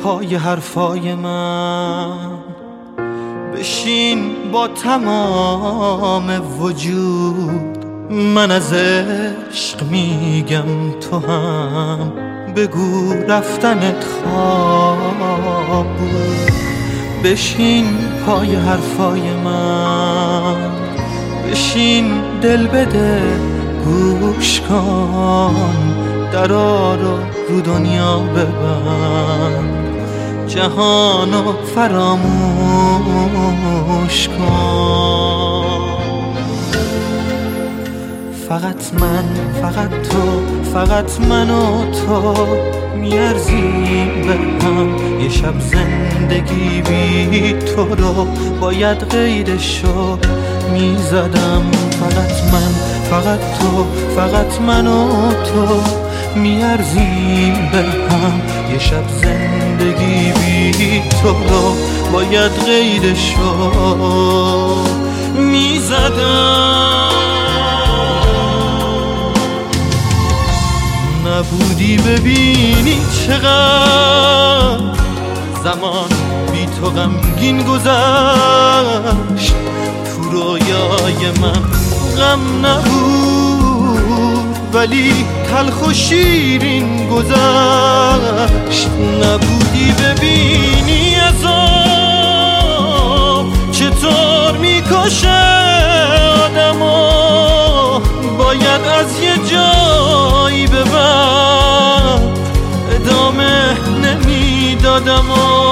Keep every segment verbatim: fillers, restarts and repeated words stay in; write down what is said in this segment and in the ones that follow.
پای حرفای من، بشین با تمام وجود. من از عشق میگم تو هم بگو رفتنت خواب بود. بشین پای حرفای من، بشین دل بده گوش کن، درا رو رو دنیا ببند، جهانو فراموش کن. فقط من، فقط تو، فقط من و تو میارزیم به هم. یه شب زندگی بی تو رو باید قیدشو میزدم. فقط من، فقط تو، فقط من و تو میارزیم به هم. یه شب زندگی بی تو رو باید قیدشو میزدم. نبودی ببینی چقدر زمان بی تو غمگین گذشت. تو رویای من غم نبود ولی تلخ و شیرین گذشت. نبودی ببینی عذاب چطور میکشه آدمو، باید از یه جایی به بعد ادامه نمیدادم و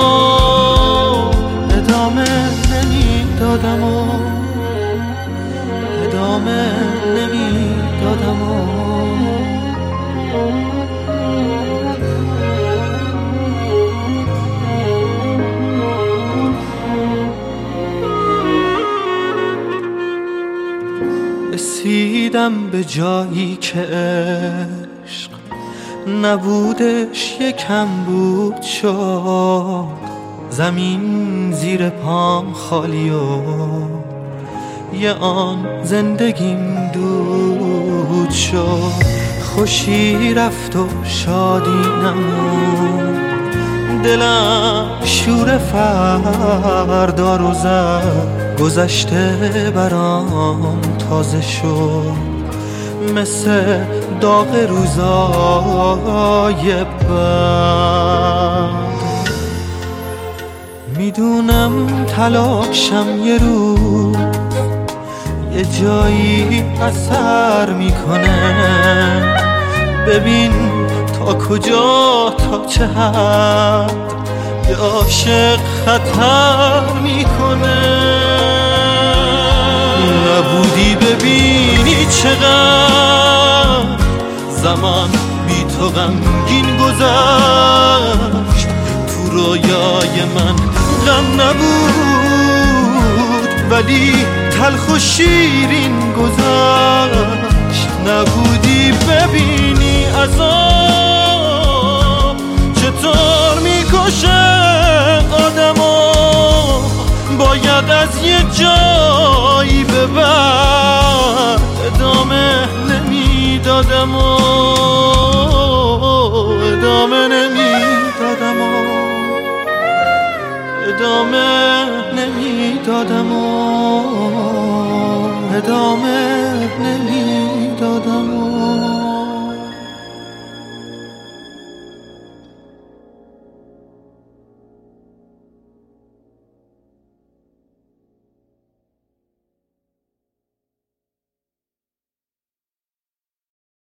ادامه نمیدادم و ادامه نمیدادم و رسیدم به جایی که عشق نبودش یکم بود شد. زمین زیر پام خالی و یه آن زندگیم دود شد. خوشی رفت و شادی نمون، دلم شور فردا رو زد. گذشته برام تازه شد مثل داغ روزای بعد. میدونم تلاشم یه روز یه جایی اثر میکنه. ببین تا کجا تا چه حد یه عاشق خطر میکنه. نبودی ببینی چقدر زمان بی تو غمگین گذشت. تو رویای من غم نبود ولی تلخ و شیرین گذشت. نبودی ببینی عذاب چطور میکشه آدمو، باید از یه جایی به بعد ادامه نمیدادم و ادامه نمیدادم و ادامه نمیدادم و ادامه نمیدادم و